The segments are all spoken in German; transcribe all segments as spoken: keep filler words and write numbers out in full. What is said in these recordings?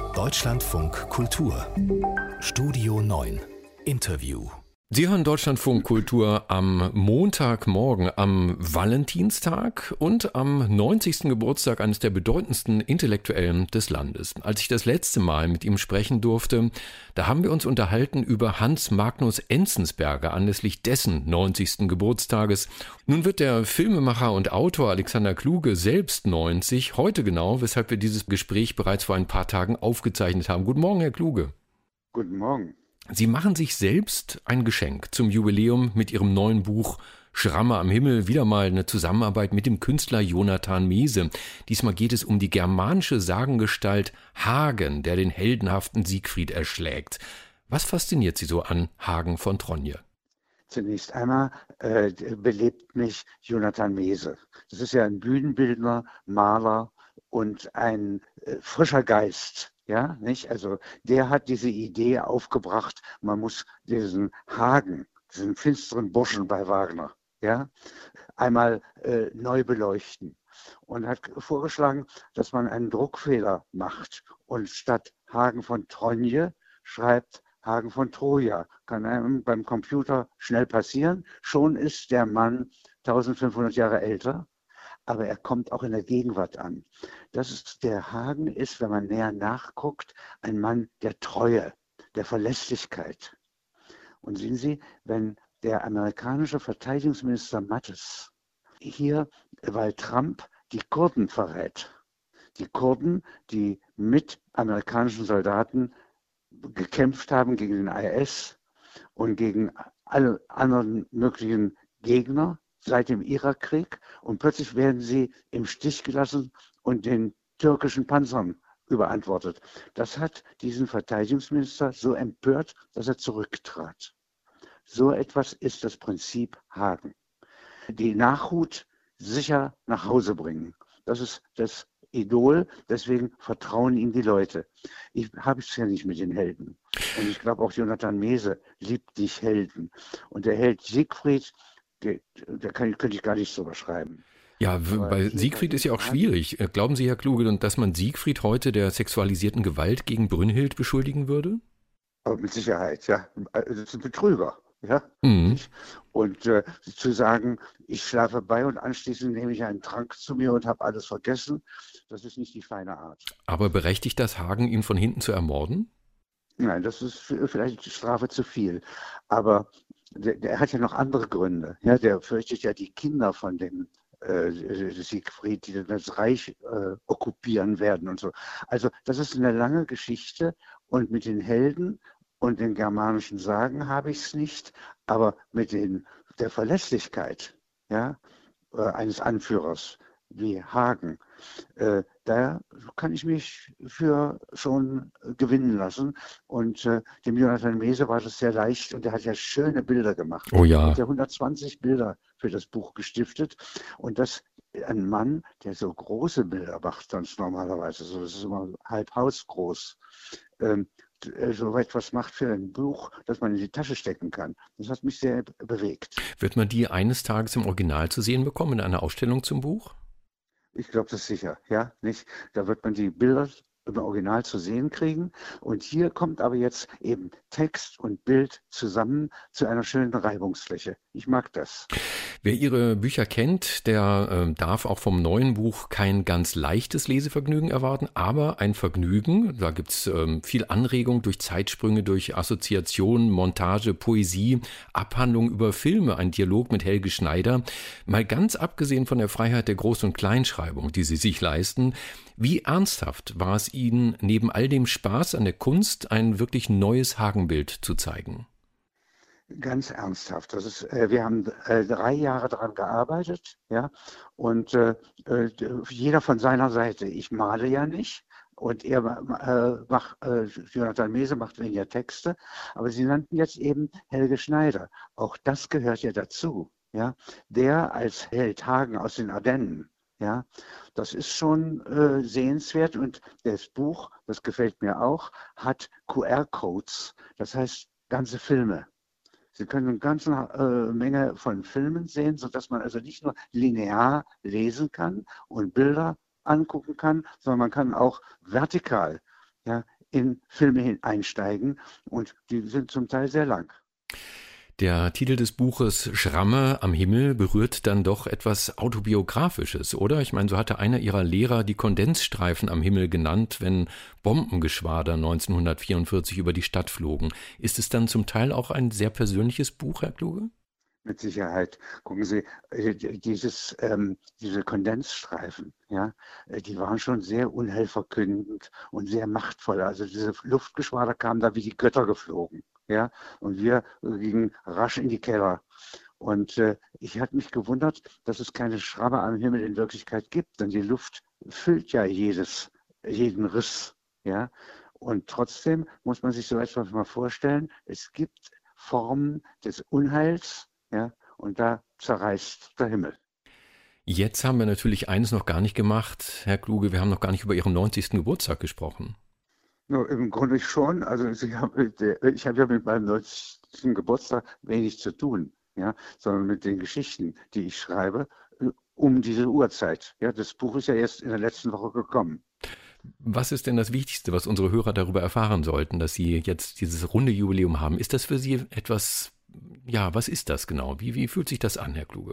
Deutschlandfunk Kultur Studio neun Interview. Sie hören Deutschlandfunk Kultur am Montagmorgen, am Valentinstag und am neunzigsten Geburtstag eines der bedeutendsten Intellektuellen des Landes. Als ich das letzte Mal mit ihm sprechen durfte, da haben wir uns unterhalten über Hans Magnus Enzensberger anlässlich dessen neunzigsten Geburtstages. Nun wird der Filmemacher und Autor Alexander Kluge selbst neunzig, heute genau, weshalb wir dieses Gespräch bereits vor ein paar Tagen aufgezeichnet haben. Guten Morgen, Herr Kluge. Guten Morgen. Sie machen sich selbst ein Geschenk zum Jubiläum mit Ihrem neuen Buch Schramme am Himmel, wieder mal eine Zusammenarbeit mit dem Künstler Jonathan Mehse. Diesmal geht es um die germanische Sagengestalt Hagen, der den heldenhaften Siegfried erschlägt. Was fasziniert Sie so an Hagen von Tronje? Zunächst einmal äh, belebt mich Jonathan Mehse. Das ist ja ein Bühnenbildner, Maler und ein äh, frischer Geist. Ja, nicht? Also der hat diese Idee aufgebracht, man muss diesen Hagen, diesen finsteren Burschen bei Wagner, ja, einmal äh, neu beleuchten und hat vorgeschlagen, dass man einen Druckfehler macht und statt Hagen von Tronje schreibt Hagen von Troja. Kann einem beim Computer schnell passieren, schon ist der Mann eintausendfünfhundert Jahre älter. Aber er kommt auch in der Gegenwart an. Das ist, der Hagen ist, wenn man näher nachguckt, ein Mann der Treue, der Verlässlichkeit. Und sehen Sie, wenn der amerikanische Verteidigungsminister Mattis hier, weil Trump die Kurden verrät, die Kurden, die mit amerikanischen Soldaten gekämpft haben gegen den I S und gegen alle anderen möglichen Gegner, seit dem Irakkrieg und plötzlich werden sie im Stich gelassen und den türkischen Panzern überantwortet. Das hat diesen Verteidigungsminister so empört, dass er zurücktrat. So etwas ist das Prinzip Hagen. Die Nachhut sicher nach Hause bringen. Das ist das Idol, deswegen vertrauen ihm die Leute. Ich habe es ja nicht mit den Helden. Und ich glaube auch Jonathan Mehse liebt dich Helden. Und der Held Siegfried, da könnte ich gar nichts drüber schreiben. Ja, bei Siegfried ist ja auch schwierig. Glauben Sie, Herr Kluge, dass man Siegfried heute der sexualisierten Gewalt gegen Brünnhild beschuldigen würde? Aber mit Sicherheit, ja. Das ist ein Betrüger, ja. Mhm. Und äh, zu sagen, ich schlafe bei und anschließend nehme ich einen Trank zu mir und habe alles vergessen, das ist nicht die feine Art. Aber berechtigt das Hagen, ihn von hinten zu ermorden? Nein, das ist vielleicht die Strafe zu viel. Aber Der, der hat ja noch andere Gründe. Ja, der fürchtet ja die Kinder von dem äh, Siegfried, die das Reich äh, okkupieren werden und so. Also das ist eine lange Geschichte und mit den Helden und den germanischen Sagen habe ich es nicht, aber mit den, der Verlässlichkeit, ja, äh, eines Anführers wie Hagen, äh, da kann ich mich für schon gewinnen lassen. Und äh, dem Jonathan Mehse war das sehr leicht und er hat ja schöne Bilder gemacht. Oh ja. Er hat ja hundertzwanzig Bilder für das Buch gestiftet. Und das ein Mann, der so große Bilder macht, sonst normalerweise, so, das ist immer halb hausgroß, ähm, so etwas macht für ein Buch, das man in die Tasche stecken kann. Das hat mich sehr bewegt. Wird man die eines Tages im Original zu sehen bekommen, in einer Ausstellung zum Buch? Ich glaube das sicher, ja, nicht? Da wird man die Bilder im Original zu sehen kriegen. Und hier kommt aber jetzt eben Text und Bild zusammen zu einer schönen Reibungsfläche. Ich mag das. Wer Ihre Bücher kennt, der äh, darf auch vom neuen Buch kein ganz leichtes Lesevergnügen erwarten, aber ein Vergnügen. Da gibt's ähm, viel Anregung durch Zeitsprünge, durch Assoziationen, Montage, Poesie, Abhandlung über Filme, ein Dialog mit Helge Schneider. Mal ganz abgesehen von der Freiheit der Groß- und Kleinschreibung, die Sie sich leisten, wie ernsthaft war es Ihnen, neben all dem Spaß an der Kunst ein wirklich neues Hagenbild zu zeigen? Ganz ernsthaft. Das ist, äh, wir haben äh, drei Jahre daran gearbeitet, ja, und äh, äh, jeder von seiner Seite. Ich male ja nicht und er äh, macht, äh, Jonathan Mehse macht weniger Texte, aber Sie nannten jetzt eben Helge Schneider. Auch das gehört ja dazu, ja. Der als Held Hagen aus den Ardennen, ja, das ist schon äh, sehenswert und das Buch, das gefällt mir auch, hat Q R-Codes, das heißt ganze Filme. Sie können eine ganze äh, Menge von Filmen sehen, sodass man also nicht nur linear lesen kann und Bilder angucken kann, sondern man kann auch vertikal, ja, in Filme einsteigen und die sind zum Teil sehr lang. Der Titel des Buches Schramme am Himmel berührt dann doch etwas Autobiografisches, oder? Ich meine, so hatte einer Ihrer Lehrer die Kondensstreifen am Himmel genannt, wenn Bombengeschwader neunzehnhundertvierundvierzig über die Stadt flogen. Ist es dann zum Teil auch ein sehr persönliches Buch, Herr Kluge? Mit Sicherheit. Gucken Sie, dieses, ähm, diese Kondensstreifen, ja, die waren schon sehr unheilverkündend und sehr machtvoll. Also diese Luftgeschwader kamen da wie die Götter geflogen. Ja, und wir gingen rasch in die Keller. Und äh, ich hatte mich gewundert, dass es keine Schramme am Himmel in Wirklichkeit gibt, denn die Luft füllt ja jedes, jeden Riss. Ja, und trotzdem muss man sich so etwas mal vorstellen, es gibt Formen des Unheils, ja, und da zerreißt der Himmel. Jetzt haben wir natürlich eines noch gar nicht gemacht, Herr Kluge, wir haben noch gar nicht über Ihren neunzigsten Geburtstag gesprochen. No, im Grunde schon. Also ich habe ich hab ja mit meinem neunzigsten Geburtstag wenig zu tun, ja, sondern mit den Geschichten, die ich schreibe, um diese Uhrzeit. Ja, das Buch ist ja erst in der letzten Woche gekommen. Was ist denn das Wichtigste, was unsere Hörer darüber erfahren sollten, dass Sie jetzt dieses runde Jubiläum haben? Ist das für Sie etwas, ja, was ist das genau? Wie, wie fühlt sich das an, Herr Kluge?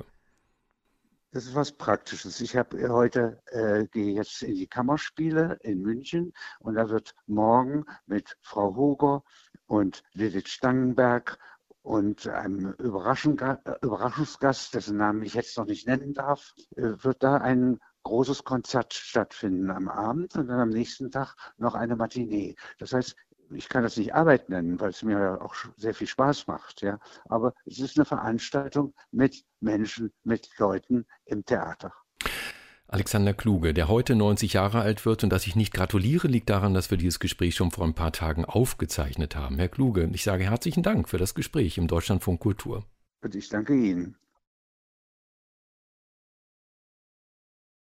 Das ist was Praktisches. Ich habe heute, äh, gehe jetzt in die Kammerspiele in München und da wird morgen mit Frau Hoger und Lilith Stangenberg und einem Überraschungsgast, dessen Namen ich jetzt noch nicht nennen darf, äh, wird da ein großes Konzert stattfinden am Abend und dann am nächsten Tag noch eine Matinee. Das heißt, ich kann das nicht Arbeit nennen, weil es mir ja auch sehr viel Spaß macht, ja. Aber es ist eine Veranstaltung mit Menschen, mit Leuten im Theater. Alexander Kluge, der heute neunzig Jahre alt wird und dass ich nicht gratuliere, liegt daran, dass wir dieses Gespräch schon vor ein paar Tagen aufgezeichnet haben. Herr Kluge, ich sage herzlichen Dank für das Gespräch im Deutschlandfunk Kultur. Und ich danke Ihnen.